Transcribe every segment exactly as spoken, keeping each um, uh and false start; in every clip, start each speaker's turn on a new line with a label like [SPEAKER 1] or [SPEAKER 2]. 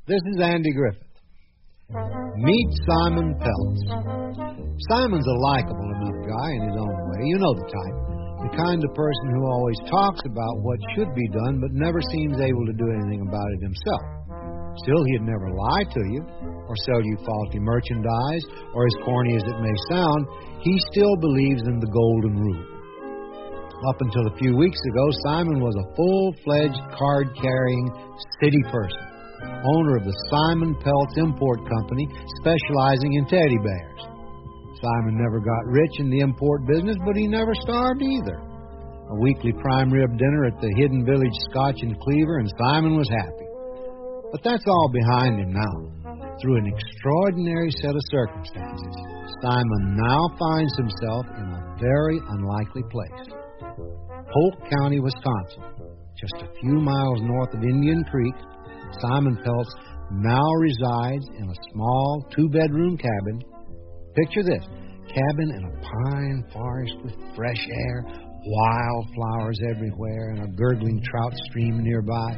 [SPEAKER 1] This is Andy Griffith. Meet Simon Peltz. Simon's a likable enough guy in his own way. You know the type. The kind of person who always talks about what should be done but never seems able to do anything about it himself. Still, he'd never lie to you or sell you faulty merchandise, or as corny as it may sound, he still believes in the golden rule. Up until a few weeks ago, Simon was a full-fledged card-carrying city person, owner of the Simon Peltz Import Company, specializing in teddy bears. Simon never got rich in the import business, but he never starved either. A weekly prime rib dinner at the Hidden Village Scotch and Cleaver, and Simon was happy. But that's all behind him now. Through an extraordinary set of circumstances, Simon now finds himself in a very unlikely place. Polk County, Wisconsin, just a few miles north of Indian Creek. Simon Peltz now resides in a small two-bedroom cabin. Picture this, cabin in a pine forest with fresh air, wildflowers everywhere, and a gurgling trout stream nearby.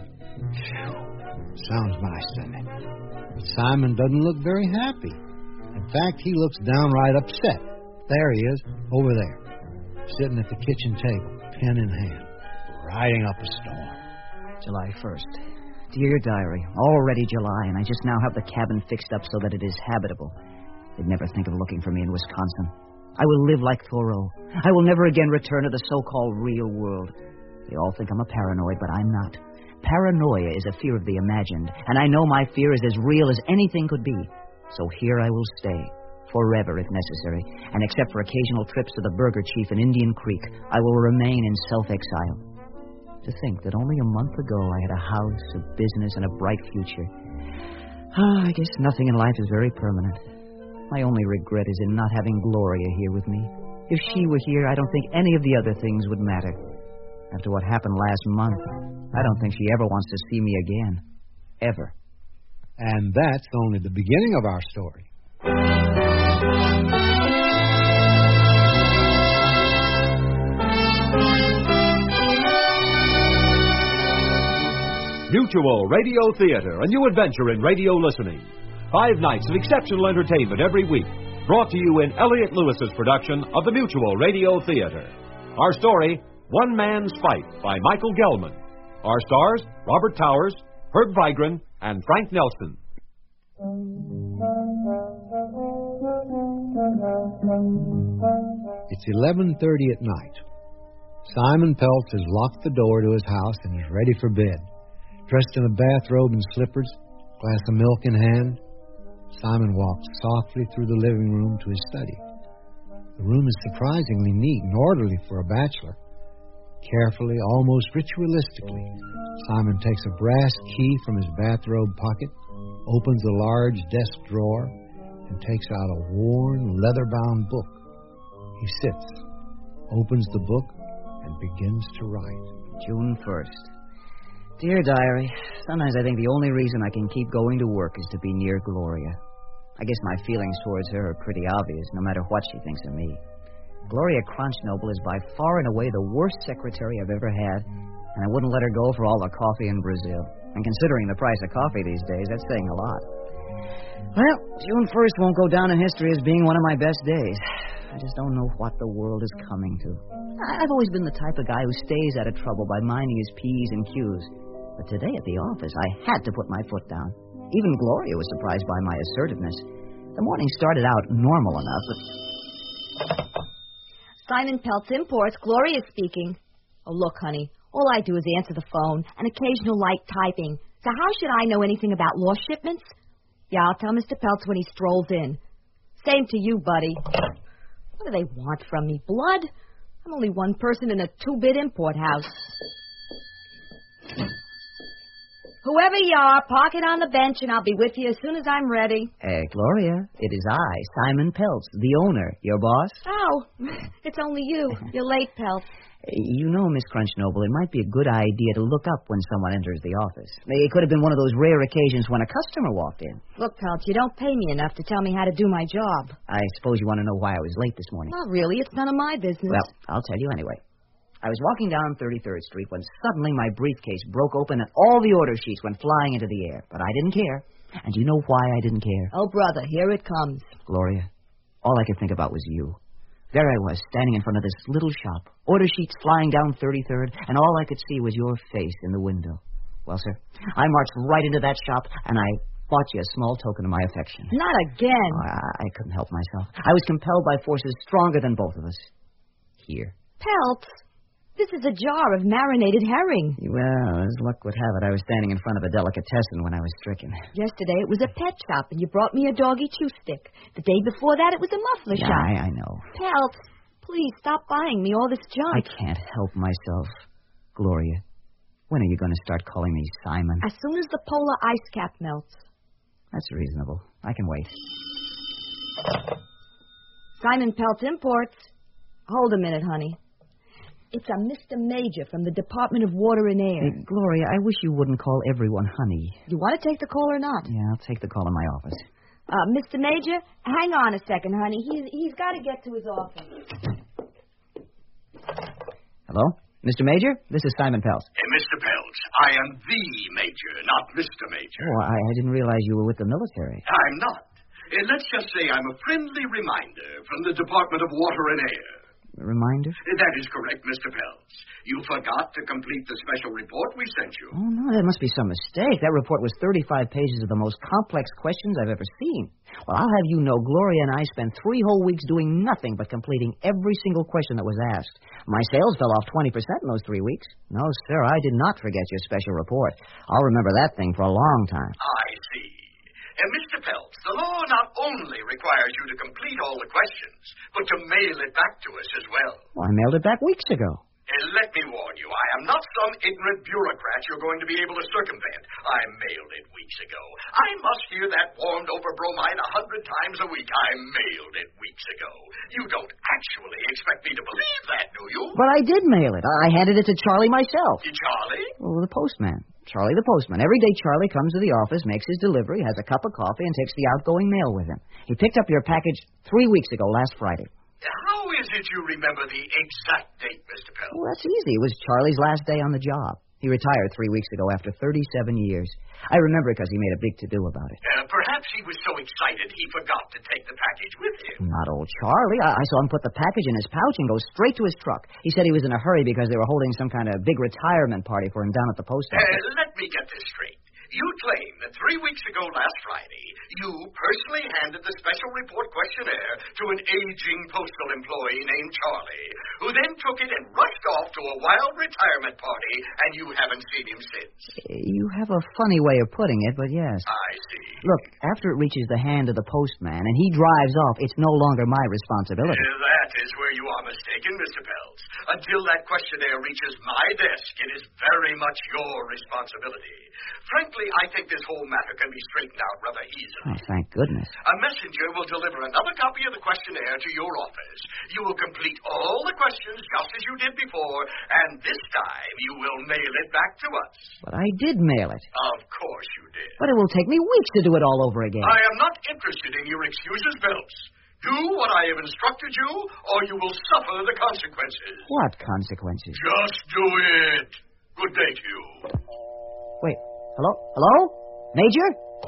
[SPEAKER 1] Sounds nice, doesn't it? But Simon doesn't look very happy. In fact, he looks downright upset. There he is, over there, sitting at the kitchen table, pen in hand, writing up a storm.
[SPEAKER 2] July first. Dear Diary, already July, and I just now have the cabin fixed up so that it is habitable. They'd never think of looking for me in Wisconsin. I will live like Thoreau. I will never again return to the so-called real world. They all think I'm a paranoid, but I'm not. Paranoia is a fear of the imagined, and I know my fear is as real as anything could be. So here I will stay, forever if necessary, and except for occasional trips to the Burger Chief in Indian Creek, I will remain in self-exile. To think that only a month ago I had a house, a business, and a bright future. Ah, I guess nothing in life is very permanent. My only regret is in not having Gloria here with me. If she were here, I don't think any of the other things would matter. After what happened last month, I don't think she ever wants to see me again. Ever.
[SPEAKER 1] And that's only the beginning of our story.
[SPEAKER 3] Mutual Radio Theater, a new adventure in radio listening. Five nights of exceptional entertainment every week, brought to you in Elliott Lewis's production of the Mutual Radio Theater. Our story, One Man's Fight, by Michael Gelman. Our stars, Robert Towers, Herb Vigran, and Frank Nelson.
[SPEAKER 1] It's eleven thirty at night. Simon Peltz has locked the door to his house and is ready for bed. Dressed in a bathrobe and slippers, glass of milk in hand, Simon walks softly through the living room to his study. The room is surprisingly neat and orderly for a bachelor. Carefully, almost ritualistically, Simon takes a brass key from his bathrobe pocket, opens a large desk drawer, and takes out a worn, leather-bound book. He sits, opens the book, and begins to write.
[SPEAKER 2] June first. Dear Diary, sometimes I think the only reason I can keep going to work is to be near Gloria. I guess my feelings towards her are pretty obvious, no matter what she thinks of me. Gloria Crunchnoble is by far and away the worst secretary I've ever had, and I wouldn't let her go for all the coffee in Brazil. And considering the price of coffee these days, that's saying a lot. Well, June first won't go down in history as being one of my best days. I just don't know what the world is coming to. I've always been the type of guy who stays out of trouble by minding his P's and Q's. But today at the office, I had to put my foot down. Even Gloria was surprised by my assertiveness. The morning started out normal enough, but...
[SPEAKER 4] Simon Peltz Imports, Gloria speaking. Oh, look, honey, all I do is answer the phone and occasional light typing. So how should I know anything about lost shipments? Yeah, I'll tell Mister Peltz when he strolls in. Same to you, buddy. What do they want from me? Blood? I'm only one person in a two-bit import house. Whoever you are, park it on the bench, and I'll be with you as soon as I'm ready.
[SPEAKER 2] Uh, Gloria, it is I, Simon Peltz, the owner, your boss.
[SPEAKER 4] Oh, it's only you. You're late, Peltz.
[SPEAKER 2] Uh, you know, Miss Crunchnoble, it might be a good idea to look up when someone enters the office. It could have been one of those rare occasions when a customer walked in.
[SPEAKER 4] Look, Peltz, you don't pay me enough to tell me how to do my job.
[SPEAKER 2] I suppose you want to know why I was late this morning.
[SPEAKER 4] Not really. It's none of my business.
[SPEAKER 2] Well, I'll tell you anyway. I was walking down thirty-third Street when suddenly my briefcase broke open and all the order sheets went flying into the air. But I didn't care. And do you know why I didn't care?
[SPEAKER 4] Oh, brother, here it comes.
[SPEAKER 2] Gloria, all I could think about was you. There I was, standing in front of this little shop, order sheets flying down thirty-third, and all I could see was your face in the window. Well, sir, I marched right into that shop, and I bought you a small token of my affection.
[SPEAKER 4] Not again.
[SPEAKER 2] Oh, I, I couldn't help myself. I was compelled by forces stronger than both of us. Here.
[SPEAKER 4] Peltz, this is a jar of marinated herring.
[SPEAKER 2] Well, as luck would have it, I was standing in front of a delicatessen when I was stricken.
[SPEAKER 4] Yesterday it was a pet shop, and you brought me a doggy chew stick. The day before that it was a muffler
[SPEAKER 2] yeah,
[SPEAKER 4] shop.
[SPEAKER 2] I, I know.
[SPEAKER 4] Peltz, please stop buying me all this junk.
[SPEAKER 2] I can't help myself. Gloria, when are you going to start calling me Simon?
[SPEAKER 4] As soon as the polar ice cap melts.
[SPEAKER 2] That's reasonable. I can wait.
[SPEAKER 4] Simon Peltz Imports. Hold a minute, honey. It's a Mister Major from the Department of Water and Air.
[SPEAKER 2] Hey, Gloria, I wish you wouldn't call everyone honey.
[SPEAKER 4] You want to take the call or not?
[SPEAKER 2] Yeah, I'll take the call in my office.
[SPEAKER 4] Uh, Mister Major, hang on a second, honey. He's, he's got to get to his office.
[SPEAKER 2] Hello? Mister Major? This is Simon Peltz.
[SPEAKER 5] Hey, Mister Peltz, I am the Major, not Mister Major.
[SPEAKER 2] Oh, I, I didn't realize you were with the military.
[SPEAKER 5] I'm not. Uh, let's just say I'm a friendly reminder from the Department of Water and Air.
[SPEAKER 2] Reminder?
[SPEAKER 5] Uh, That is correct, Mister Peltz. You forgot to complete the special report we sent you.
[SPEAKER 2] Oh, no, there must be some mistake. That report was thirty-five pages of the most complex questions I've ever seen. Well, I'll have you know, Gloria and I spent three whole weeks doing nothing but completing every single question that was asked. My sales fell off twenty percent in those three weeks. No, sir, I did not forget your special report. I'll remember that thing for a long time.
[SPEAKER 5] I see. And Mister Peltz, the law not only requires you to complete all the questions, but to mail it back to us as well.
[SPEAKER 2] Well, I mailed it back weeks ago.
[SPEAKER 5] And let me warn you, I am not some ignorant bureaucrat you're going to be able to circumvent. I mailed it weeks ago. I must hear that warmed over bromide a hundred times a week. I mailed it weeks ago. You don't actually expect me to believe that, do you?
[SPEAKER 2] But I did mail it. I handed it to Charlie myself.
[SPEAKER 5] Charlie?
[SPEAKER 2] Well, the postman. Charlie the postman. Every day Charlie comes to the office, makes his delivery, has a cup of coffee, and takes the outgoing mail with him. He picked up your package three weeks ago, last Friday.
[SPEAKER 5] How is it you remember the exact date, Mister Peltz?
[SPEAKER 2] Well, that's easy. It was Charlie's last day on the job. He retired three weeks ago after thirty-seven years. I remember because he made a big to-do about it.
[SPEAKER 5] Uh, perhaps he was so excited he forgot to take the package with him.
[SPEAKER 2] Not old Charlie. I, I saw him put the package in his pouch and go straight to his truck. He said he was in a hurry because they were holding some kind of big retirement party for him down at the post office.
[SPEAKER 5] Uh, let me get this straight. You claim that three weeks ago last Friday, you personally handed the special report questionnaire to an aging postal employee named Charlie, who then took it and rushed off to a wild retirement party, and you haven't seen him since.
[SPEAKER 2] You have a funny way of putting it, but yes.
[SPEAKER 5] I see.
[SPEAKER 2] Look, after it reaches the hand of the postman and he drives off, it's no longer my responsibility.
[SPEAKER 5] Uh, that is where you are mistaken, Mister Peltz. Until that questionnaire reaches my desk, it is very much your responsibility. Frankly, I think this whole matter can be straightened out rather easily.
[SPEAKER 2] Oh, thank goodness.
[SPEAKER 5] A messenger will deliver another copy of the questionnaire to your office. You will complete all the questions just as you did before, and this time you will mail it back to us.
[SPEAKER 2] But I did mail it.
[SPEAKER 5] Of course you did.
[SPEAKER 2] But it will take me weeks to do it all over again.
[SPEAKER 5] I am not interested in your excuses, Peltz. Do what I have instructed you, or you will suffer the consequences.
[SPEAKER 2] What consequences?
[SPEAKER 5] Just do it. Good day to you.
[SPEAKER 2] Wait. Hello? Hello? Major?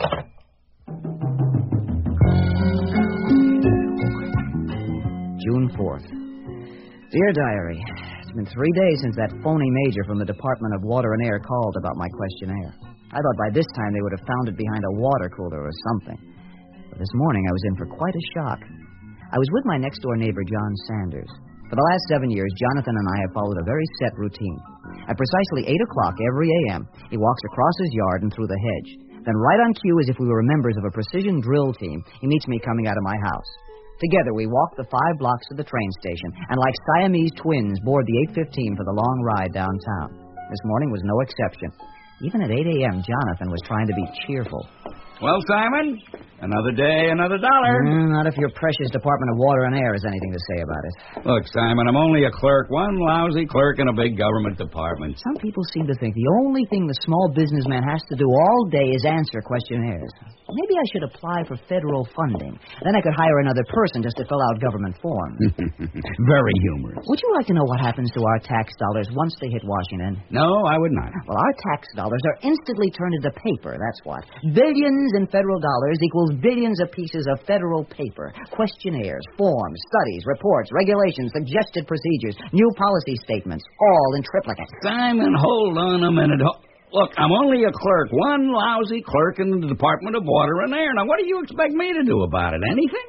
[SPEAKER 2] June fourth. Dear Diary, it's been three days since that phony major from the Department of Water and Air called about my questionnaire. I thought by this time they would have found it behind a water cooler or something. But this morning I was in for quite a shock. I was with my next-door neighbor, John Sanders. For the last seven years, Jonathan and I have followed a very set routine. At precisely eight o'clock every a m, he walks across his yard and through the hedge. Then right on cue, as if we were members of a precision drill team, he meets me coming out of my house. Together, we walk the five blocks to the train station, and like Siamese twins, board the eight fifteen for the long ride downtown. This morning was no exception. Even at eight a m, Jonathan was trying to be cheerful.
[SPEAKER 6] Well, Simon, Another day, another dollar.
[SPEAKER 2] Mm, not if your precious Department of Water and Air has anything to say about it.
[SPEAKER 6] Look, Simon, I'm only a clerk, one lousy clerk in a big government department.
[SPEAKER 2] Some people seem to think the only thing the small businessman has to do all day is answer questionnaires. Maybe I should apply for federal funding. Then I could hire another person just to fill out government forms.
[SPEAKER 6] Very humorous.
[SPEAKER 2] Would you like to know what happens to our tax dollars once they hit Washington?
[SPEAKER 6] No, I would not.
[SPEAKER 2] Well, our tax dollars are instantly turned into paper, that's what. Billions in federal dollars equals billions of pieces of federal paper. Questionnaires, forms, studies, reports, regulations, suggested procedures, new policy statements, all in triplicate.
[SPEAKER 6] Simon, hold on a minute. Look, I'm only a clerk, one lousy clerk in the Department of Water and Air. Now, what do you expect me to do about it? Anything?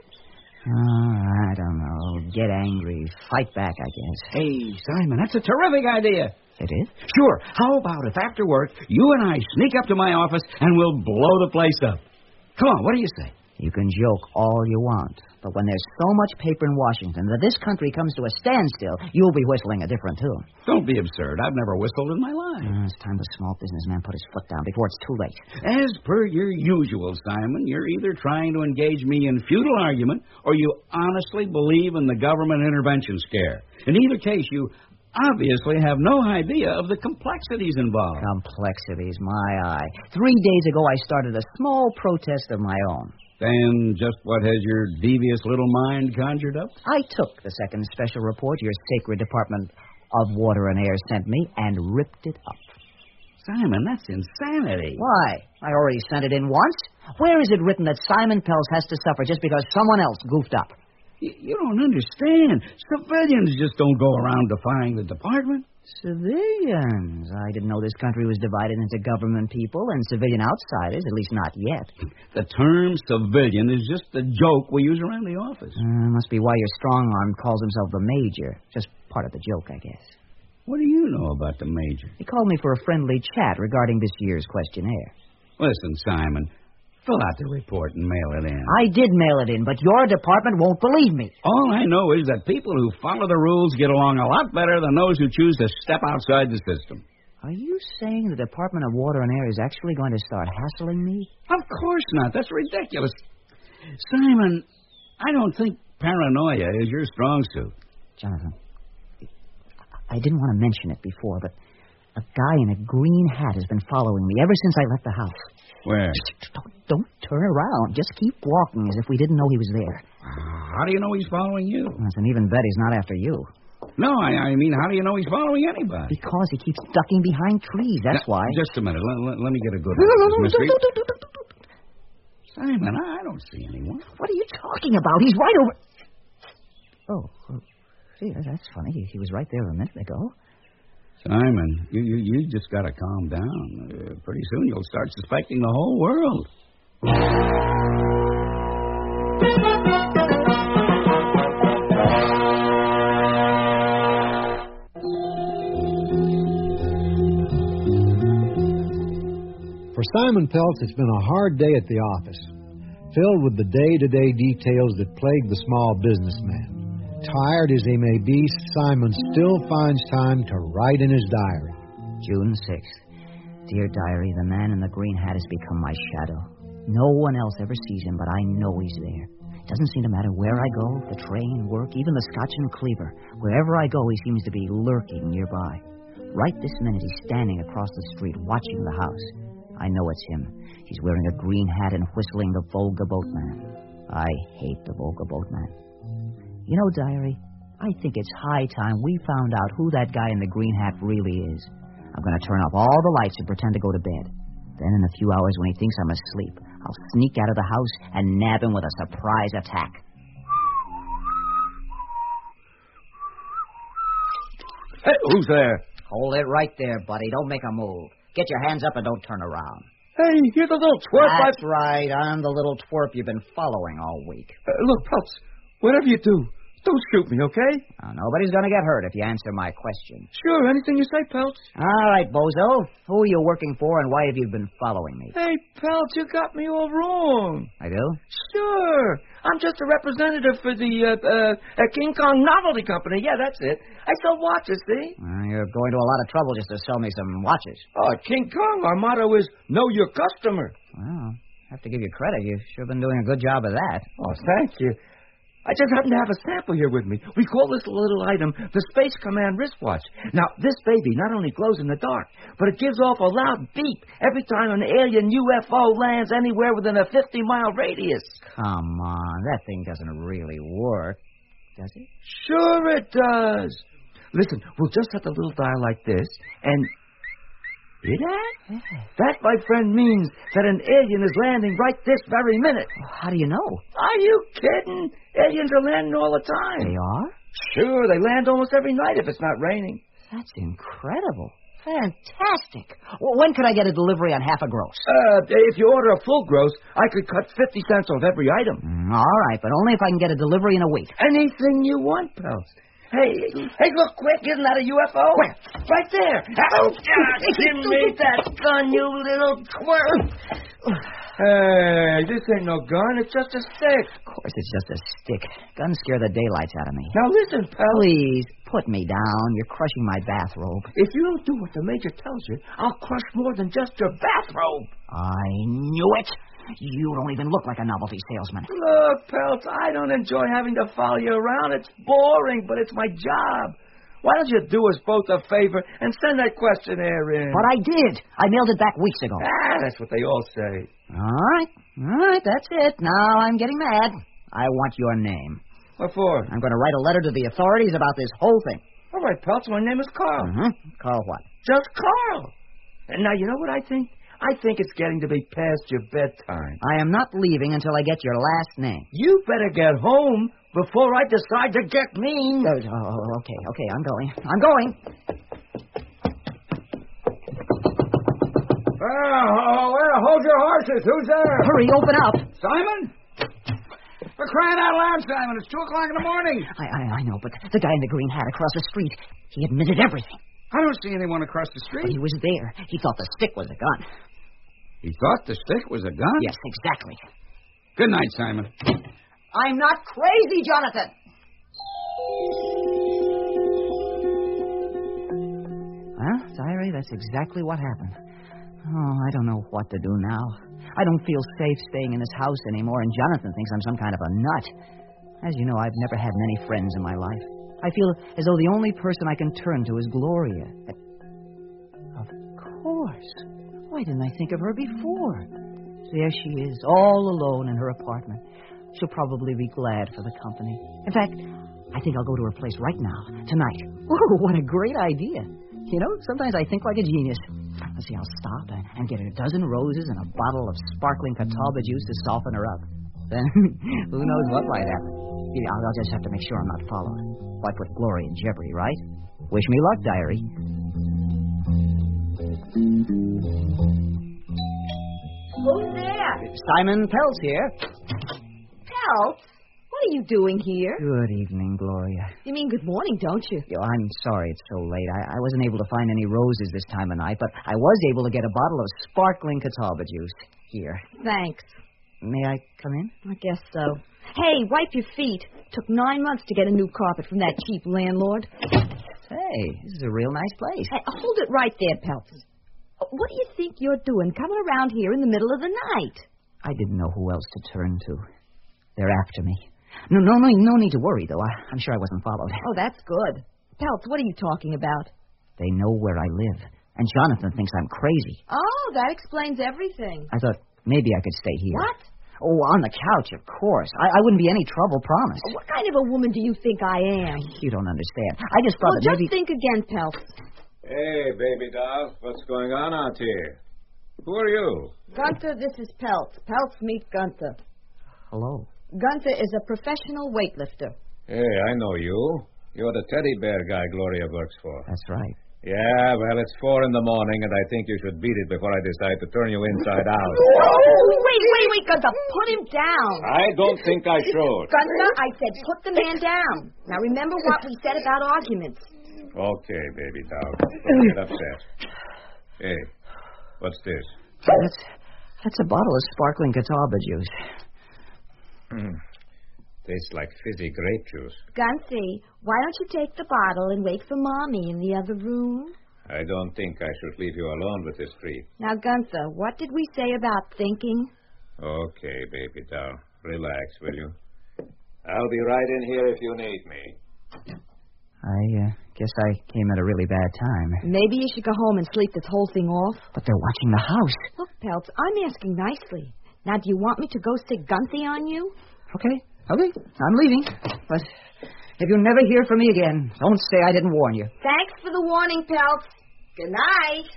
[SPEAKER 2] Oh, I don't know. Get angry. Fight back, I guess.
[SPEAKER 6] Hey, Simon, that's a terrific idea.
[SPEAKER 2] It is?
[SPEAKER 6] Sure. How about if after work, you and I sneak up to my office and we'll blow the place up? Come on, what do you say?
[SPEAKER 2] You can joke all you want, but when there's so much paper in Washington that this country comes to a standstill, you'll be whistling a different tune.
[SPEAKER 6] Don't be absurd. I've never whistled in my life.
[SPEAKER 2] Uh, it's time the small businessman put his foot down before it's too late.
[SPEAKER 6] As per your usual, Simon, you're either trying to engage me in futile argument or you honestly believe in the government intervention scare. In either case, you obviously have no idea of the complexities involved.
[SPEAKER 2] Complexities, my eye. Three days ago, I started a small protest of my own.
[SPEAKER 6] Then just what has your devious little mind conjured up?
[SPEAKER 2] I took the second special report your sacred Department of Water and Air sent me and ripped it up.
[SPEAKER 6] Simon, that's insanity.
[SPEAKER 2] Why? I already sent it in once. Where is it written that Simon Peltz has to suffer just because someone else goofed up?
[SPEAKER 6] You, you don't understand. Civilians just don't go around defying the department.
[SPEAKER 2] Civilians? I didn't know this country was divided into government people and civilian outsiders, at least not yet.
[SPEAKER 6] The term civilian is just a joke we use around the office.
[SPEAKER 2] Uh, must be why your strong-arm calls himself the Major. Just part of the joke, I guess.
[SPEAKER 6] What do you know about the Major?
[SPEAKER 2] He called me for a friendly chat regarding this year's questionnaire.
[SPEAKER 6] Listen, Simon, fill out the report and mail it in.
[SPEAKER 2] I did mail it in, but your department won't believe me.
[SPEAKER 6] All I know is that people who follow the rules get along a lot better than those who choose to step outside the system.
[SPEAKER 2] Are you saying the Department of Water and Air is actually going to start hassling me?
[SPEAKER 6] Of course not. That's ridiculous. Simon, I don't think paranoia is your strong suit.
[SPEAKER 2] Jonathan, I didn't want to mention it before, but a guy in a green hat has been following me ever since I left the house.
[SPEAKER 6] Where?
[SPEAKER 2] Don't, don't turn around. Just keep walking as if we didn't know he was there.
[SPEAKER 6] How do you know he's following you?
[SPEAKER 2] Well, it's an even bet he's not after you.
[SPEAKER 6] No, I, I mean, how do you know he's following anybody?
[SPEAKER 2] Because he keeps ducking behind trees, that's
[SPEAKER 6] now,
[SPEAKER 2] why.
[SPEAKER 6] Just a minute. Let, let, let me get a good
[SPEAKER 2] No, no, no, no,
[SPEAKER 6] mystery.
[SPEAKER 2] don't, don't, don't, don't, don't.
[SPEAKER 6] Simon, I don't see anyone.
[SPEAKER 2] What are you talking about? He's right over... Oh, oh see, that's funny. He, he was right there a minute ago.
[SPEAKER 6] Simon, you, you, you just got to calm down. Uh, pretty soon you'll start suspecting the whole world.
[SPEAKER 1] For Simon Peltz, it's been a hard day at the office, filled with the day-to-day details that plague the small businessman. Tired as he may be, Simon still finds time to write in his diary.
[SPEAKER 2] June sixth. Dear diary, the man in the green hat has become my shadow. No one else ever sees him, but I know he's there. It doesn't seem to matter where I go, the train, work, even the Scotch and Cleaver. Wherever I go, he seems to be lurking nearby. Right this minute, he's standing across the street, watching the house. I know it's him. He's wearing a green hat and whistling the Volga Boatman. I hate the Volga Boatman. You know, diary, I think it's high time we found out who that guy in the green hat really is. I'm going to turn off all the lights and pretend to go to bed. Then in a few hours when he thinks I'm asleep, I'll sneak out of the house and nab him with a surprise attack.
[SPEAKER 6] Hey, who's there?
[SPEAKER 2] Hold it right there, buddy. Don't make a move. Get your hands up and don't turn around.
[SPEAKER 7] Hey, you're the little twerp.
[SPEAKER 2] That's
[SPEAKER 7] I...
[SPEAKER 2] right. I'm the little twerp you've been following all week.
[SPEAKER 7] Uh, look, Peltz, whatever you do, don't shoot me, okay?
[SPEAKER 2] Now, nobody's going to get hurt if you answer my question.
[SPEAKER 7] Sure, anything you say, Peltz.
[SPEAKER 2] All right, bozo. Who are you working for and why have you been following me?
[SPEAKER 7] Hey, Peltz, you got me all wrong.
[SPEAKER 2] I do?
[SPEAKER 7] Sure. I'm just a representative for the uh, uh, uh, King Kong Novelty Company. Yeah, that's it. I sell watches, see?
[SPEAKER 2] Well, you're going to a lot of trouble just to sell me some watches.
[SPEAKER 7] Oh, King Kong, our motto is know your customer.
[SPEAKER 2] Well, have to give you credit. You've sure been doing a good job of that.
[SPEAKER 7] Oh, thank you. I just happen to have a sample here with me. We call this little item the Space Command wristwatch. Now, this baby not only glows in the dark, but it gives off a loud beep every time an alien U F O lands anywhere within a fifty-mile radius.
[SPEAKER 2] Come on, that thing doesn't really work, does it?
[SPEAKER 7] Sure it does. Listen, we'll just set the little dial like this, and... Hear that? That, my friend, means that an alien is landing right this very minute.
[SPEAKER 2] How do you know?
[SPEAKER 7] Are you kidding? Aliens are landing all the time.
[SPEAKER 2] They are?
[SPEAKER 7] Sure, they land almost every night if it's not raining.
[SPEAKER 2] That's incredible. Fantastic. Well, when could I get a delivery on half a gross?
[SPEAKER 7] Uh, if you order a full gross, I could cut fifty cents off every item.
[SPEAKER 2] Mm, all right, but only if I can get a delivery in a week.
[SPEAKER 7] Anything you want, Peltz. Hey, hey, look quick. Isn't that a U F O?
[SPEAKER 2] Where?
[SPEAKER 7] Right there. Oh, God, give me that gun, you little twerp. Hey, this ain't no gun. It's just a stick.
[SPEAKER 2] Of course, it's just a stick. Guns scare the daylights out of me.
[SPEAKER 7] Now listen, pal.
[SPEAKER 2] Please, put me down. You're crushing my bathrobe.
[SPEAKER 7] If you don't do what the Major tells you, I'll crush more than just your bathrobe.
[SPEAKER 2] I knew it. You don't even look like a novelty salesman.
[SPEAKER 7] Look, Peltz, I don't enjoy having to follow you around. It's boring, but it's my job. Why don't you do us both a favor and send that questionnaire in?
[SPEAKER 2] But I did. I mailed it back weeks ago.
[SPEAKER 7] Ah, that's what they all say.
[SPEAKER 2] All right. All right, that's it. Now I'm getting mad. I want your name.
[SPEAKER 7] What for?
[SPEAKER 2] I'm going to write a letter to the authorities about this whole thing.
[SPEAKER 7] All right, Peltz, my name is Carl.
[SPEAKER 2] Mm-hmm. Carl what?
[SPEAKER 7] Just Carl. And now, you know what I think? I think it's getting to be past your bedtime.
[SPEAKER 2] I am not leaving until I get your last name.
[SPEAKER 7] You better get home before I decide to get mean.
[SPEAKER 2] Oh, oh, okay, okay, I'm going. I'm going.
[SPEAKER 6] Oh, well, hold your horses. Who's there?
[SPEAKER 2] Hurry, open up.
[SPEAKER 6] Simon? For crying out loud, Simon. It's two o'clock in the morning.
[SPEAKER 2] I, I, I know, but the guy in the green hat across the street, he admitted everything.
[SPEAKER 6] I don't see anyone across the street.
[SPEAKER 2] But he was there. He thought the stick was a gun.
[SPEAKER 6] He thought the stick was a gun?
[SPEAKER 2] Yes, exactly.
[SPEAKER 6] Good night, Simon.
[SPEAKER 2] I'm not crazy, Jonathan. Well, diary, that's exactly what happened. Oh, I don't know what to do now. I don't feel safe staying in this house anymore, and Jonathan thinks I'm some kind of a nut. As you know, I've never had many friends in my life. I feel as though the only person I can turn to is Gloria. Of course. Why didn't I think of her before? There she is, all alone in her apartment. She'll probably be glad for the company. In fact, I think I'll go to her place right now, tonight. Ooh, what a great idea. You know, sometimes I think like a genius. Let's see, I'll stop and, and get her a dozen roses and a bottle of sparkling catawba juice to soften her up. Then, who knows what might happen. Yeah, I'll, I'll just have to make sure I'm not followed. Why put Gloria in jeopardy, right? Wish me luck, diary.
[SPEAKER 4] Who's there?
[SPEAKER 2] Simon Peltz here.
[SPEAKER 4] Peltz? What are you doing here?
[SPEAKER 2] Good evening, Gloria.
[SPEAKER 4] You mean good morning, don't you?
[SPEAKER 2] Yo, I'm sorry it's so late. I, I wasn't able to find any roses this time of night, but I was able to get a bottle of sparkling catawba juice. Here.
[SPEAKER 4] Thanks.
[SPEAKER 2] May I come in?
[SPEAKER 4] I guess so. Hey, wipe your feet. Took nine months to get a new carpet from that cheap landlord.
[SPEAKER 2] Hey, this is a real nice place.
[SPEAKER 4] Hey, hold it right there, Peltz. What do you think you're doing coming around here in the middle of the night?
[SPEAKER 2] I didn't know who else to turn to. They're after me. No, no, no, no need to worry, though. I, I'm sure I wasn't followed.
[SPEAKER 4] Oh, that's good. Peltz, what are you talking about?
[SPEAKER 2] They know where I live, and Jonathan thinks I'm crazy.
[SPEAKER 4] Oh, that explains everything.
[SPEAKER 2] I thought maybe I could stay here.
[SPEAKER 4] What?
[SPEAKER 2] Oh, on the couch, of course. I, I wouldn't be any trouble, promise.
[SPEAKER 4] What kind of a woman do you think I am?
[SPEAKER 2] You don't understand. I just thought
[SPEAKER 4] well,
[SPEAKER 2] that
[SPEAKER 4] just
[SPEAKER 2] maybe...
[SPEAKER 4] think again, Peltz.
[SPEAKER 8] Hey, baby doll, what's going on out here? Who are you?
[SPEAKER 4] Gunther, this is Peltz. Peltz, meet Gunther.
[SPEAKER 2] Hello.
[SPEAKER 4] Gunther is a professional weightlifter.
[SPEAKER 8] Hey, I know you. You're the teddy bear guy Gloria works for.
[SPEAKER 2] That's right.
[SPEAKER 8] Yeah, well, it's four in the morning, and I think you should beat it before I decide to turn you inside out.
[SPEAKER 4] Oh, wait, wait, wait, Gunther, put him down.
[SPEAKER 8] I don't think I should.
[SPEAKER 4] Gunther, I said put the man down. Now, remember what we said about arguments.
[SPEAKER 8] Okay, baby doll. Don't get upset. Hey, what's this?
[SPEAKER 2] That's, that's a bottle of sparkling catawba juice.
[SPEAKER 8] Hmm. Tastes like fizzy grape juice.
[SPEAKER 4] Gunther, why don't you take the bottle and wait for Mommy in the other room?
[SPEAKER 8] I don't think I should leave you alone with this creep.
[SPEAKER 4] Now, Gunther, what did we say about thinking?
[SPEAKER 8] Okay, baby doll. Relax, will you? I'll be right in here if you need me.
[SPEAKER 2] I uh, guess I came at a really bad time.
[SPEAKER 4] Maybe you should go home and sleep this whole thing off.
[SPEAKER 2] But they're watching the house.
[SPEAKER 4] Look, Peltz, I'm asking nicely. Now, do you want me to go stick Gunsy on you?
[SPEAKER 2] Okay, okay. I'm leaving. But if you never hear from me again, don't say I didn't warn you.
[SPEAKER 4] Thanks for the warning, Peltz. Good night.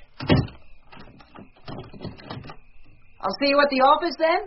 [SPEAKER 2] I'll see you at the office then.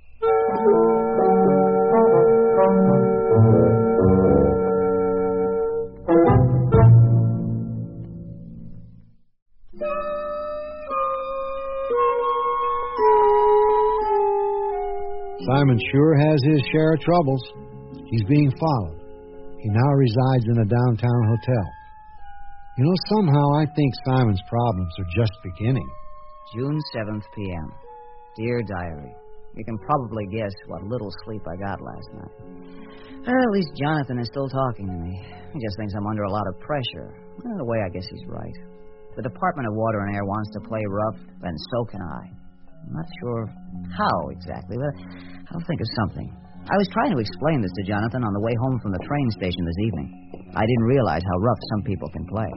[SPEAKER 1] Simon sure has his share of troubles. He's being followed. He now resides in a downtown hotel. You know, somehow I think Simon's problems are just beginning.
[SPEAKER 2] June seventh p.m. Dear Diary, you can probably guess what little sleep I got last night. Well, at least Jonathan is still talking to me. He just thinks I'm under a lot of pressure. Well, in a way, I guess he's right. The Department of Water and Air wants to play rough, and so can I. I'm not sure how exactly, but I'll think of something. I was trying to explain this to Jonathan on the way home from the train station this evening. I didn't realize how rough some people can play.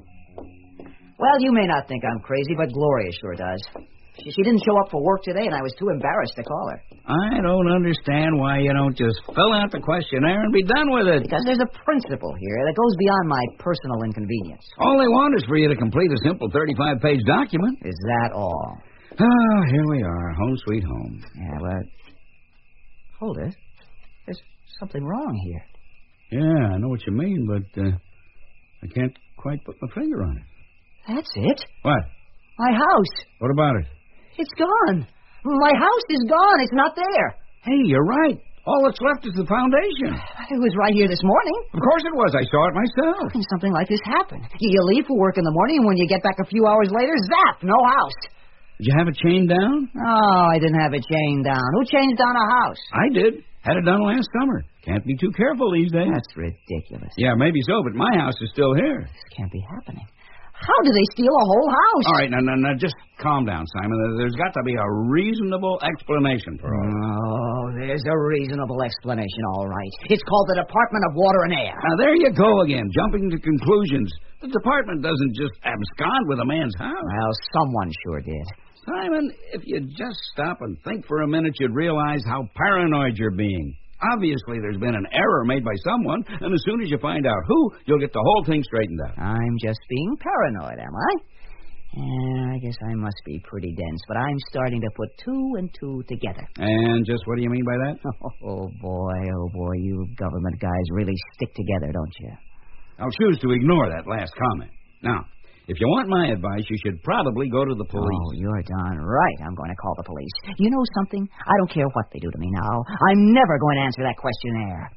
[SPEAKER 2] Well, you may not think I'm crazy, but Gloria sure does. She, she didn't show up for work today, and I was too embarrassed to call her.
[SPEAKER 6] I don't understand why you don't just fill out the questionnaire and be done with it.
[SPEAKER 2] Because there's a principle here that goes beyond my personal inconvenience.
[SPEAKER 6] All they want is for you to complete a simple thirty-five page document.
[SPEAKER 2] Is that all?
[SPEAKER 6] Oh, here we are, home sweet home.
[SPEAKER 2] Yeah, but... Hold it. There's something wrong here.
[SPEAKER 6] Yeah, I know what you mean, but uh, I can't quite put my finger on it.
[SPEAKER 2] That's it.
[SPEAKER 6] What?
[SPEAKER 2] My house.
[SPEAKER 6] What about it?
[SPEAKER 2] It's gone. My house is gone. It's not there.
[SPEAKER 6] Hey, you're right. All that's left is the foundation.
[SPEAKER 2] It was right here this morning.
[SPEAKER 6] Of course it was. I saw it myself.
[SPEAKER 2] How can something like this happen? You leave for work in the morning, and when you get back a few hours later, zap, no house.
[SPEAKER 6] Did you have it chained down?
[SPEAKER 2] Oh, I didn't have it chained down. Who chains down a house?
[SPEAKER 6] I did. Had it done last summer. Can't be too careful these days.
[SPEAKER 2] That's ridiculous.
[SPEAKER 6] Yeah, maybe so, but my house is still here.
[SPEAKER 2] This can't be happening. How do they steal a whole house?
[SPEAKER 6] All right, now, now, now, just calm down, Simon. There's got to be a reasonable explanation for all this.
[SPEAKER 2] Oh, there's a reasonable explanation, all right. It's called the Department of Water and Air.
[SPEAKER 6] Now, there you go again, jumping to conclusions. The department doesn't just abscond with a man's house.
[SPEAKER 2] Well, someone sure did.
[SPEAKER 6] Simon, if you just stop and think for a minute, you'd realize how paranoid you're being. Obviously, there's been an error made by someone, and as soon as you find out who, you'll get the whole thing straightened out.
[SPEAKER 2] I'm just being paranoid, am I? Yeah, I guess I must be pretty dense, but I'm starting to put two and two together.
[SPEAKER 6] And just what do you mean by that?
[SPEAKER 2] Oh, boy, oh, boy, you government guys really stick together, don't you?
[SPEAKER 6] I'll choose to ignore that last comment. Now, if you want my advice, you should probably go to the police.
[SPEAKER 2] Oh, you're darn right. I'm going to call the police. You know something? I don't care what they do to me now. I'm never going to answer that questionnaire.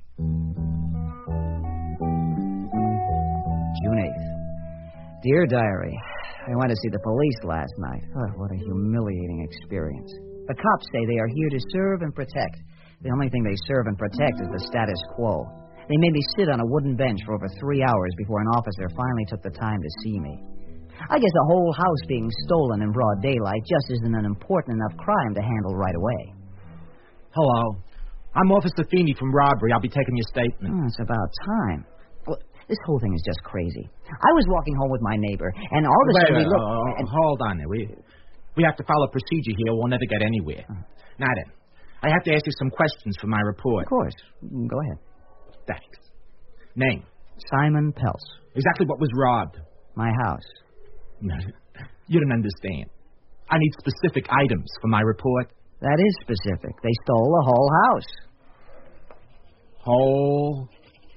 [SPEAKER 2] June eighth. Dear Diary, I went to see the police last night. Oh, what a humiliating experience. The cops say they are here to serve and protect. The only thing they serve and protect is the status quo. They made me sit on a wooden bench for over three hours before an officer finally took the time to see me. I guess a whole house being stolen in broad daylight just isn't an important enough crime to handle right away.
[SPEAKER 9] Hello. I'm Officer Feeney from robbery. I'll be taking your statement.
[SPEAKER 2] Oh, it's about time. Well, this whole thing is just crazy. I was walking home with my neighbor, and all of a
[SPEAKER 9] Wait,
[SPEAKER 2] sudden
[SPEAKER 9] wait,
[SPEAKER 2] we looked...
[SPEAKER 9] uh,
[SPEAKER 2] and...
[SPEAKER 9] Hold on there. We, we have to follow procedure here. We'll never get anywhere.
[SPEAKER 2] Oh.
[SPEAKER 9] Now then, I have to ask you some questions for my report.
[SPEAKER 2] Of course. Go ahead.
[SPEAKER 9] Thanks. Name?
[SPEAKER 2] Simon Peltz.
[SPEAKER 9] Exactly what was robbed?
[SPEAKER 2] My house.
[SPEAKER 9] You don't understand. I need specific items for my report.
[SPEAKER 2] That is specific. They stole the whole house.
[SPEAKER 9] Whole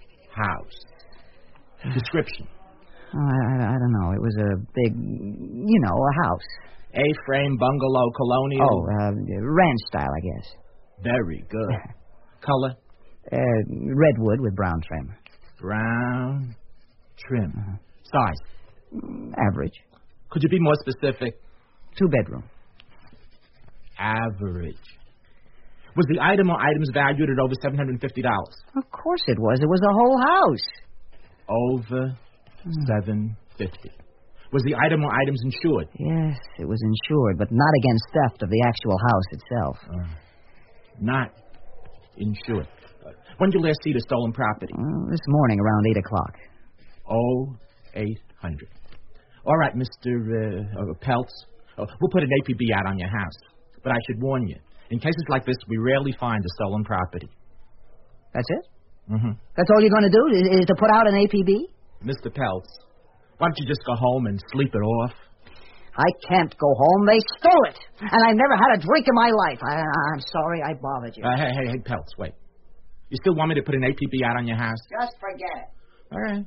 [SPEAKER 9] house. Description?
[SPEAKER 2] Oh, I, I, I don't know. It was a big, you know, a house.
[SPEAKER 9] A-frame, bungalow, colonial?
[SPEAKER 2] Oh, uh, ranch style, I guess.
[SPEAKER 9] Very good. Color?
[SPEAKER 2] Uh, redwood with brown trim.
[SPEAKER 9] Brown trim.
[SPEAKER 2] Uh-huh.
[SPEAKER 9] Size?
[SPEAKER 2] Average.
[SPEAKER 9] Could you be more specific?
[SPEAKER 2] Two bedroom.
[SPEAKER 9] Average. Was the item or items valued at over seven hundred fifty dollars?
[SPEAKER 2] Of course it was. It was the whole house.
[SPEAKER 9] Over mm. seven hundred fifty dollars. Was the item or items insured?
[SPEAKER 2] Yes, it was insured, but not against theft of the actual house itself.
[SPEAKER 9] Uh, not insured. Uh, when did you last see the stolen property?
[SPEAKER 2] Well, this morning around eight o'clock.
[SPEAKER 9] Oh, eight hundred. All right, Mister Uh, uh, Peltz. Uh, we'll put an A P B out on your house. But I should warn you, in cases like this, we rarely find the stolen property.
[SPEAKER 2] That's it?
[SPEAKER 9] Mm-hmm.
[SPEAKER 2] That's all you're going to do, is, is to put out an A P B?
[SPEAKER 9] Mister Peltz, why don't you just go home and sleep it off?
[SPEAKER 2] I can't go home. They stole it. And I've never had a drink in my life. I, I'm sorry I bothered you.
[SPEAKER 9] Uh, hey, hey, hey, Peltz, wait. You still want me to put an A P B out on your house?
[SPEAKER 2] Just forget it.
[SPEAKER 9] All right.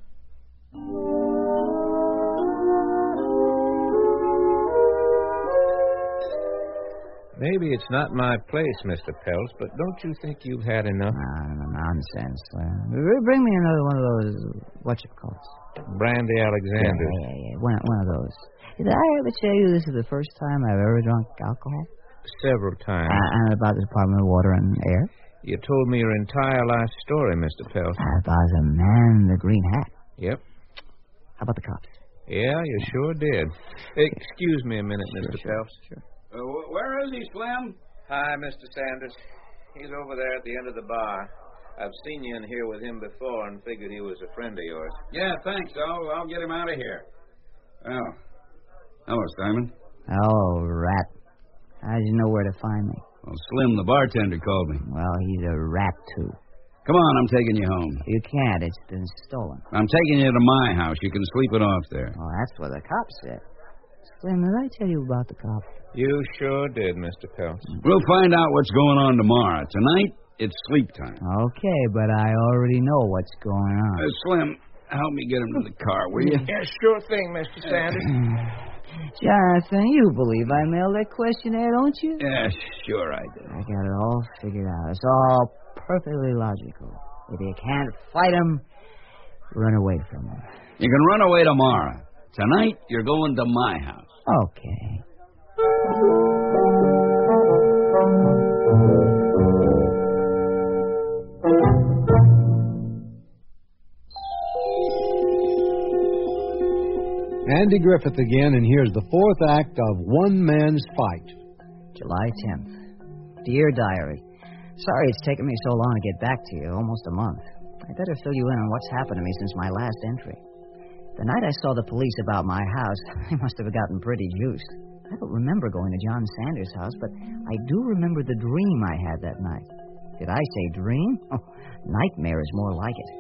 [SPEAKER 8] Maybe it's not my place, Mister Peltz, but don't you think you've had enough?
[SPEAKER 2] Ah, nonsense. Uh, bring me another one of those, whatchamacallits.
[SPEAKER 8] Brandy Alexander.
[SPEAKER 2] Yeah, yeah, yeah. One, one of those. Did I ever tell you this is the first time I've ever drunk alcohol?
[SPEAKER 8] Several times.
[SPEAKER 2] Uh, and about the Department of Water and Air?
[SPEAKER 8] You told me your entire life story, Mister Peltz.
[SPEAKER 2] About the man in the green hat.
[SPEAKER 8] Yep.
[SPEAKER 2] How about the cops?
[SPEAKER 8] Yeah, you sure did. Excuse me a minute, Mister
[SPEAKER 2] Sure,
[SPEAKER 8] Peltz.
[SPEAKER 2] Sure.
[SPEAKER 6] Uh, where is he, Slim?
[SPEAKER 8] Hi, Mister Sanders. He's over there at the end of the bar. I've seen you in here with him before and figured he was a friend of yours.
[SPEAKER 6] Yeah, thanks. I'll, I'll get him out of here. Oh. Hello, Simon.
[SPEAKER 2] Oh, rat. How did you know where to find me?
[SPEAKER 6] Well, Slim, the bartender, called me.
[SPEAKER 2] Well, he's a rat, too.
[SPEAKER 6] Come on, I'm taking you home.
[SPEAKER 2] You can't. It's been stolen.
[SPEAKER 6] I'm taking you to my house. You can sleep it off there.
[SPEAKER 2] Oh, that's what the cops said. Slim, did I tell you about the cops?
[SPEAKER 8] You sure did, Mister Peltz.
[SPEAKER 6] We'll find out what's going on tomorrow. Tonight, it's sleep time.
[SPEAKER 2] Okay, but I already know what's going on.
[SPEAKER 6] Uh, Slim, help me get him to the car, will you?
[SPEAKER 8] Yeah, sure thing, Mister Sanders.
[SPEAKER 2] Jonathan, you believe I mailed that questionnaire, don't you?
[SPEAKER 6] Yeah, sure I did.
[SPEAKER 2] I got it all figured out. It's all perfectly logical. If you can't fight 'em, run away from 'em.
[SPEAKER 6] You can run away tomorrow. Tonight, you're going to my house.
[SPEAKER 2] Okay.
[SPEAKER 1] Andy Griffith again, and here's the fourth act of One Man's Fight.
[SPEAKER 2] July tenth. Dear Diary, sorry it's taken me so long to get back to you, almost a month. I better fill you in on what's happened to me since my last entry. The night I saw the police about my house, I must have gotten pretty juiced. I don't remember going to John Sanders' house, but I do remember the dream I had that night. Did I say dream? Oh, nightmare is more like it.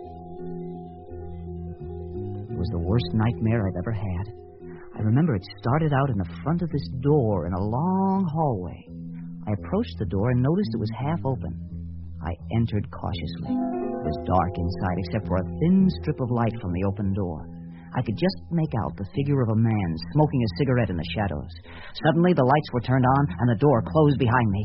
[SPEAKER 2] It was the worst nightmare I've ever had. I remember it started out in the front of this door in a long hallway. I approached the door and noticed it was half open. I entered cautiously. It was dark inside except for a thin strip of light from the open door. I could just make out the figure of a man smoking a cigarette in the shadows. Suddenly, the lights were turned on, and the door closed behind me.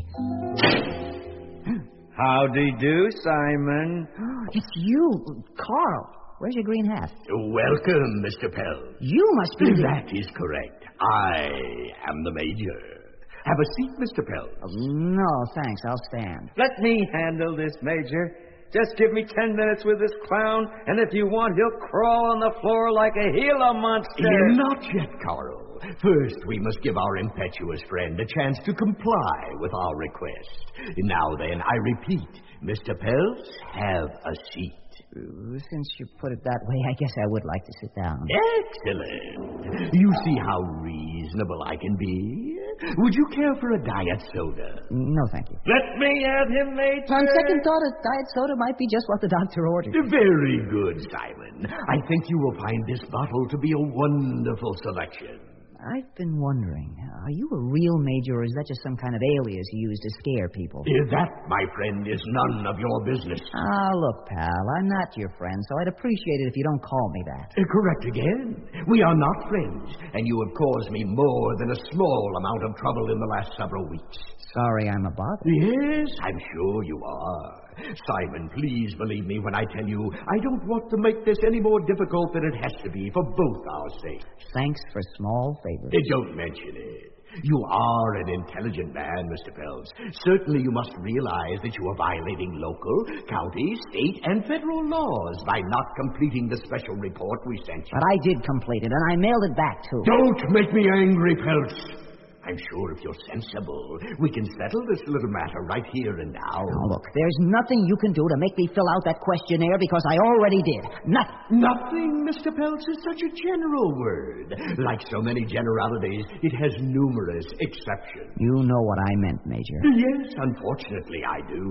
[SPEAKER 10] Howdy do, Simon.
[SPEAKER 2] It's you, Carl. Where's your green hat?
[SPEAKER 10] Welcome, Mister Pell.
[SPEAKER 2] You must be the...
[SPEAKER 10] That is correct. I am the Major. Have a seat, Mister Pell.
[SPEAKER 2] No, thanks. I'll stand.
[SPEAKER 7] Let me handle this, Major. Just give me ten minutes with this clown, and if you want, he'll crawl on the floor like a Gila monster.
[SPEAKER 10] Not yet, Carl. First, we must give our impetuous friend a chance to comply with our request. Now then, I repeat, Mister Peltz, have a seat.
[SPEAKER 2] Since you put it that way, I guess I would like to sit down.
[SPEAKER 10] Excellent. You see how reasonable I can be? Would you care for a diet soda?
[SPEAKER 2] No, thank you.
[SPEAKER 7] Let me have him, Major.
[SPEAKER 2] On second thought, a diet soda might be just what the doctor ordered.
[SPEAKER 10] Very good, Simon. I think you will find this bottle to be a wonderful selection.
[SPEAKER 2] I've been wondering, are you a real Major, or is that just some kind of alias you use to scare people?
[SPEAKER 10] That, my friend, is none of your business.
[SPEAKER 2] Ah, look, pal, I'm not your friend, so I'd appreciate it if you don't call me that.
[SPEAKER 10] Uh, correct again. We are not friends, and you have caused me more than a small amount of trouble in the last several weeks.
[SPEAKER 2] Sorry I'm a bother.
[SPEAKER 10] Yes, I'm sure you are. Simon, please believe me when I tell you I don't want to make this any more difficult than it has to be for both our sakes.
[SPEAKER 2] Thanks for small favors.
[SPEAKER 10] Uh, don't mention it. You are an intelligent man, Mister Peltz. Certainly you must realize that you are violating local, county, state, and federal laws by not completing the special report we sent you.
[SPEAKER 2] But I did complete it, and I mailed it back, too.
[SPEAKER 10] Don't make me angry, Peltz. I'm sure if you're sensible, we can settle this little matter right here and now.
[SPEAKER 2] Now, look, there's nothing you can do to make me fill out that questionnaire because I already did. Nothing.
[SPEAKER 10] Nothing, Mister Peltz, is such a general word. Like so many generalities, it has numerous exceptions.
[SPEAKER 2] You know what I meant, Major.
[SPEAKER 10] Yes, unfortunately, I do.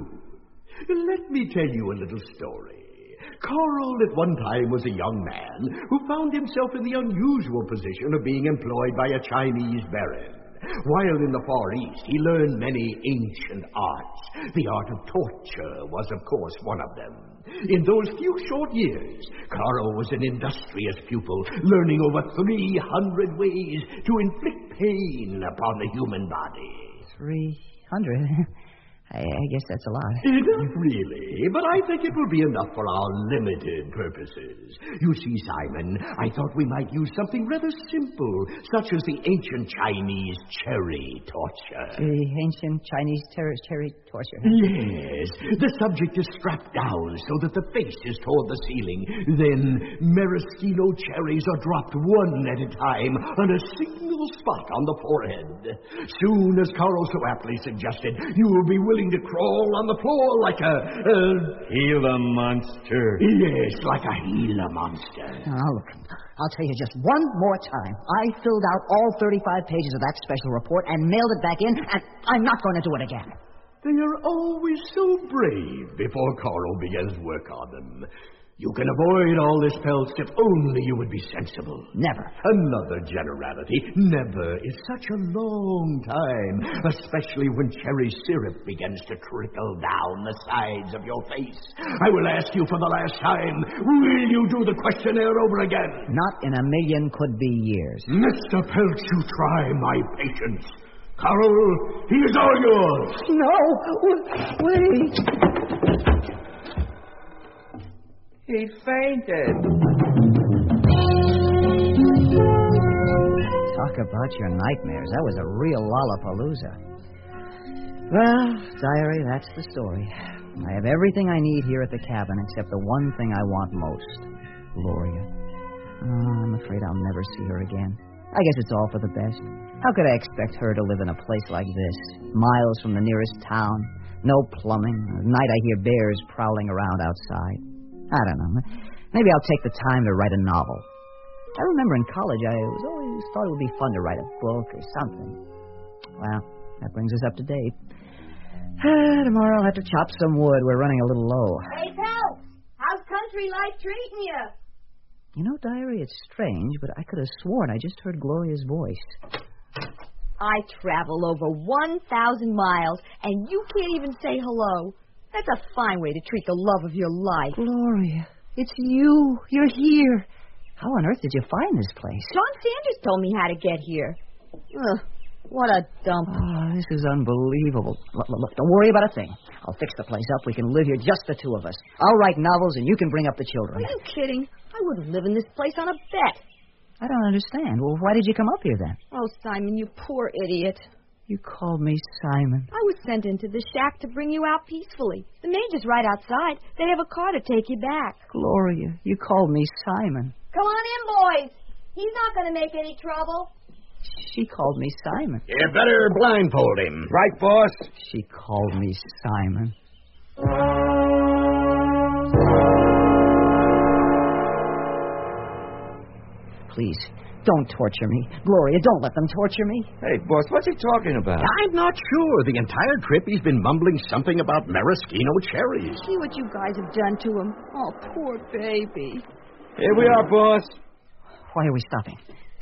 [SPEAKER 10] Let me tell you a little story. Carl at one time was a young man who found himself in the unusual position of being employed by a Chinese baron. While in the Far East, he learned many ancient arts. The art of torture was, of course, one of them. In those few short years, Carl was an industrious pupil, learning over three hundred ways to inflict pain upon the human body.
[SPEAKER 2] Three hundred? I, I guess that's a lot.
[SPEAKER 10] Not really, but I think it will be enough for our limited purposes. You see, Simon, I thought we might use something rather simple, such as the ancient Chinese cherry torture.
[SPEAKER 2] The ancient Chinese ter- cherry torture?
[SPEAKER 10] Yes. The subject is strapped down so that the face is toward the ceiling. Then maraschino cherries are dropped one at a time on a single spot on the forehead. Soon, as Carl so aptly suggested, you will be willing to crawl on the floor like a... a
[SPEAKER 7] Gila monster.
[SPEAKER 10] Yes, like a Gila monster.
[SPEAKER 2] Now, look, I'll tell you just one more time. I filled out all thirty-five pages of that special report and mailed it back in, and I'm not going to do it again.
[SPEAKER 10] They are always so brave before Carl begins work on them. You can avoid all this, Peltz, if only you would be sensible.
[SPEAKER 2] Never.
[SPEAKER 10] Another generality. Never is such a long time, especially when cherry syrup begins to trickle down the sides of your face. I will ask you for the last time, will you do the questionnaire over again?
[SPEAKER 2] Not in a million could-be years.
[SPEAKER 10] Mister Peltz, you try my patience. Carl, he is all yours.
[SPEAKER 2] No, wait.
[SPEAKER 7] He fainted.
[SPEAKER 2] Talk about your nightmares. That was a real lollapalooza. Well, diary, that's the story. I have everything I need here at the cabin except the one thing I want most. Gloria. Oh, I'm afraid I'll never see her again. I guess it's all for the best. How could I expect her to live in a place like this? Miles from the nearest town. No plumbing. At night I hear bears prowling around outside. I don't know. Maybe I'll take the time to write a novel. I remember in college I was always thought it would be fun to write a book or something. Well, that brings us up to date. Tomorrow I'll have to chop some wood. We're running a little low.
[SPEAKER 4] Hey, Peltz, how's country life treating you?
[SPEAKER 2] You know, diary, it's strange, but I could have sworn I just heard Gloria's voice.
[SPEAKER 4] I travel over one thousand miles, and you can't even say hello. That's a fine way to treat the love of your life.
[SPEAKER 2] Gloria, it's you. You're here. How on earth did you find this place?
[SPEAKER 4] John Sanders told me how to get here. Ugh, what a dump.
[SPEAKER 2] Oh, this is unbelievable. Look, look, look, don't worry about a thing. I'll fix the place up. We can live here, just the two of us. I'll write novels, and you can bring up the children.
[SPEAKER 4] Are you kidding? I wouldn't live in this place on a bet.
[SPEAKER 2] I don't understand. Well, why did you come up here, then?
[SPEAKER 4] Oh, Simon, you poor idiot.
[SPEAKER 2] You called me Simon.
[SPEAKER 4] I was sent into the shack to bring you out peacefully. The major's right outside. They have a car to take you back.
[SPEAKER 2] Gloria, you called me Simon.
[SPEAKER 4] Come on in, boys. He's not going to make any trouble.
[SPEAKER 2] She called me Simon.
[SPEAKER 10] You better blindfold him.
[SPEAKER 7] Right, boss?
[SPEAKER 2] She called me Simon. Please, don't torture me. Gloria, don't let them torture me.
[SPEAKER 7] Hey, boss, what's he talking about?
[SPEAKER 10] I'm not sure. The entire trip he's been mumbling something about maraschino cherries.
[SPEAKER 4] See what you guys have done to him. Oh, poor baby.
[SPEAKER 7] Here we are, boss.
[SPEAKER 2] Why are we stopping?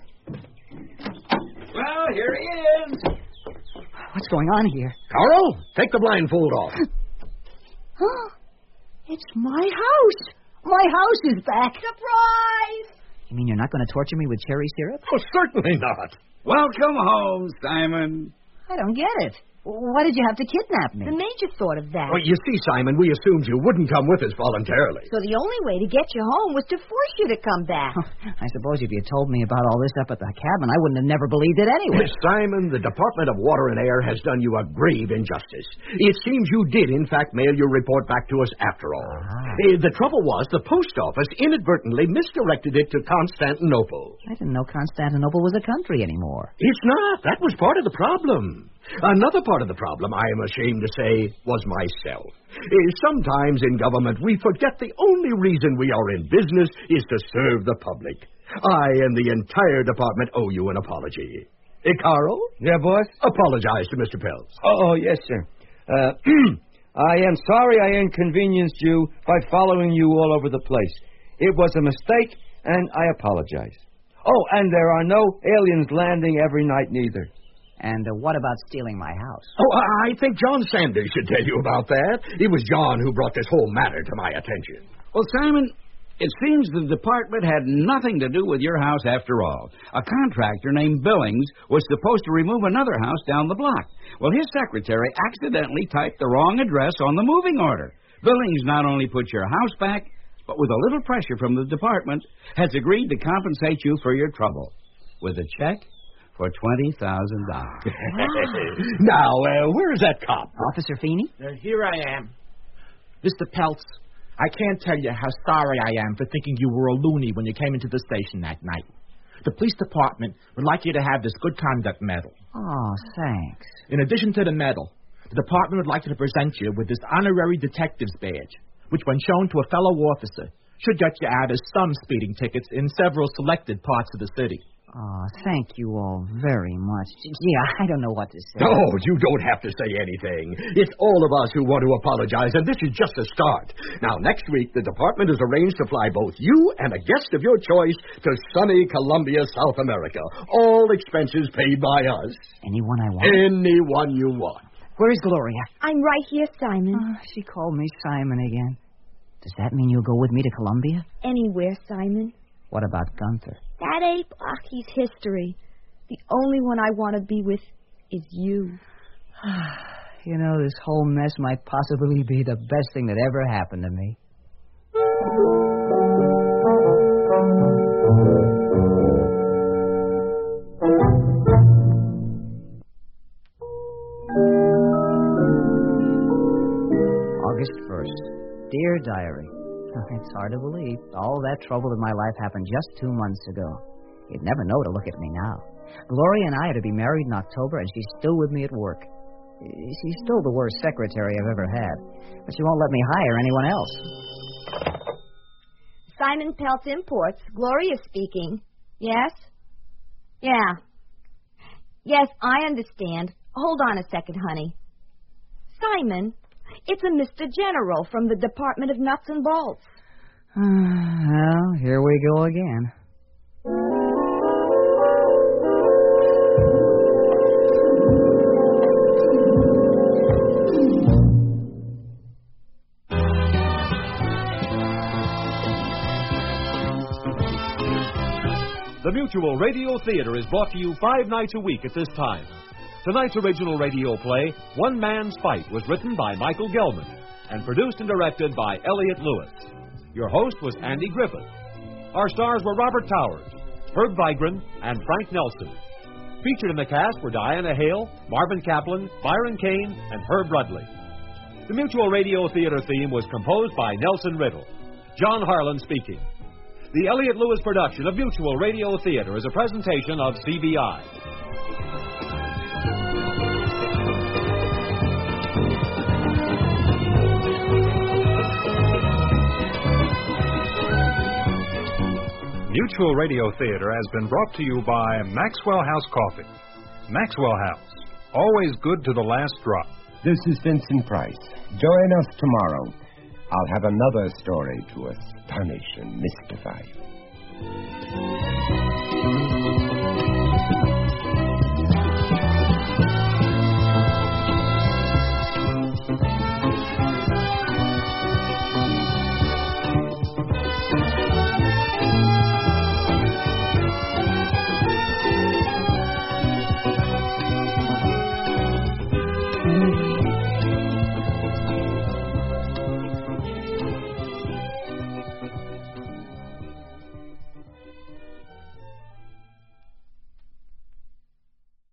[SPEAKER 6] Well, here he is.
[SPEAKER 2] What's going on here?
[SPEAKER 10] Carl, take the blindfold off.
[SPEAKER 2] Huh? It's my house. My house is back.
[SPEAKER 4] Surprise!
[SPEAKER 2] You mean you're not going to torture me with cherry syrup?
[SPEAKER 10] Oh, certainly not.
[SPEAKER 6] Welcome home, Simon.
[SPEAKER 2] I don't get it. Why did you have to kidnap me?
[SPEAKER 4] The Major thought of that.
[SPEAKER 10] Well, you see, Simon, we assumed you wouldn't come with us voluntarily.
[SPEAKER 4] So the only way to get you home was to force you to come back.
[SPEAKER 2] I suppose if you told me about all this up at the cabin, I wouldn't have never believed it anyway.
[SPEAKER 10] Simon, the Department of Water and Air has done you a grave injustice. It seems you did, in fact, mail your report back to us after all. Ah. Uh, the trouble was the post office inadvertently misdirected it to Constantinople.
[SPEAKER 2] I didn't know Constantinople was a country anymore.
[SPEAKER 10] It's not. That was part of the problem. Another part of the problem, I am ashamed to say, was myself. Uh, sometimes in government, we forget the only reason we are in business is to serve the public. I and the entire department owe you an apology. Hey, Carl?
[SPEAKER 7] Yeah, boss?
[SPEAKER 10] Apologize to Mister Peltz.
[SPEAKER 7] Oh, oh yes, sir. Uh, I am sorry I inconvenienced you by following you all over the place. It was a mistake, and I apologize. Oh, and there are no aliens landing every night, neither.
[SPEAKER 2] And uh, what about stealing my house?
[SPEAKER 10] Oh, I think John Sanders should tell you about that. It was John who brought this whole matter to my attention.
[SPEAKER 6] Well, Simon, it seems the department had nothing to do with your house after all. A contractor named Billings was supposed to remove another house down the block. Well, his secretary accidentally typed the wrong address on the moving order. Billings not only put your house back, but with a little pressure from the department, has agreed to compensate you for your trouble with a check for twenty thousand dollars.
[SPEAKER 10] Now, uh, where is that cop?
[SPEAKER 2] Officer Feeney?
[SPEAKER 9] Uh, here I am. Mister Peltz, I can't tell you how sorry I am for thinking you were a loony when you came into the station that night. The police department would like you to have this good conduct medal.
[SPEAKER 2] Oh, thanks.
[SPEAKER 9] In addition to the medal, the department would like to present you with this honorary detective's badge, which, when shown to a fellow officer, should get you out of some speeding tickets in several selected parts of the city.
[SPEAKER 2] Oh, thank you all very much. Yeah, I don't know what to say.
[SPEAKER 10] Oh, you don't have to say anything. It's all of us who want to apologize, and this is just a start. Now, next week, the department has arranged to fly both you and a guest of your choice to sunny Colombia, South America. All expenses paid by us.
[SPEAKER 2] Anyone I want?
[SPEAKER 10] Anyone you want.
[SPEAKER 2] Where's Gloria?
[SPEAKER 4] I'm right here, Simon.
[SPEAKER 2] Oh, she called me Simon again. Does that mean you'll go with me to Colombia?
[SPEAKER 4] Anywhere, Simon.
[SPEAKER 2] What about Gunther?
[SPEAKER 4] That ape, ah, he's history. The only one I want to be with is you.
[SPEAKER 2] You know, this whole mess might possibly be the best thing that ever happened to me. August first. Dear Diary, it's hard to believe. All that trouble in my life happened just two months ago. You'd never know to look at me now. Gloria and I are to be married in October, and she's still with me at work. She's still the worst secretary I've ever had, but she won't let me hire anyone else.
[SPEAKER 4] Simon Peltz Imports. Gloria speaking. Yes? Yeah. Yes, I understand. Hold on a second, honey. Simon, it's a Mister General from the Department of Nuts and Bolts.
[SPEAKER 2] Well, here we go again.
[SPEAKER 3] The Mutual Radio Theater is brought to you five nights a week at this time. Tonight's original radio play, One Man's Fight, was written by Michael Gelman and produced and directed by Elliott Lewis. Your host was Andy Griffith. Our stars were Robert Towers, Herb Vigran, and Frank Nelson. Featured in the cast were Diana Hale, Marvin Kaplan, Byron Kane, and Herb Rudley. The Mutual Radio Theater theme was composed by Nelson Riddle. John Harlan speaking. The Elliott Lewis production of Mutual Radio Theater is a presentation of C B I.
[SPEAKER 11] Mutual Radio Theater has been brought to you by Maxwell House Coffee. Maxwell House, always good to the last drop.
[SPEAKER 12] This is Vincent Price. Join us tomorrow. I'll have another story to astonish and mystify you.